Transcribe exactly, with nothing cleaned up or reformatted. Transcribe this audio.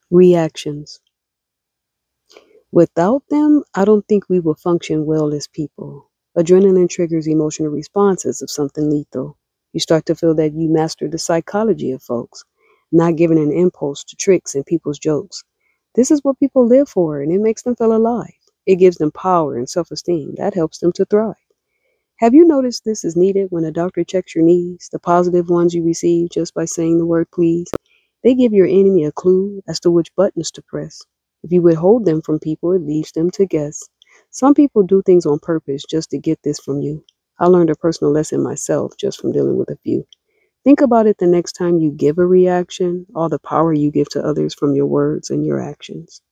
Reactions. Without them, I don't think we will function well as people. Adrenaline triggers emotional responses of something lethal. You start to feel that you master the psychology of folks, not giving an impulse to tricks and people's jokes. This is what people live for, and it makes them feel alive. It gives them power and self esteem. That helps them to thrive. Have you noticed this is needed when a doctor checks your needs, the positive ones you receive just by saying the word please? They give your enemy a clue as to which buttons to press. If you withhold them from people, it leaves them to guess. Some people do things on purpose just to get this from you. I learned a personal lesson myself just from dealing with a few. Think about it the next time you give a reaction, all the power you give to others from your words and your actions.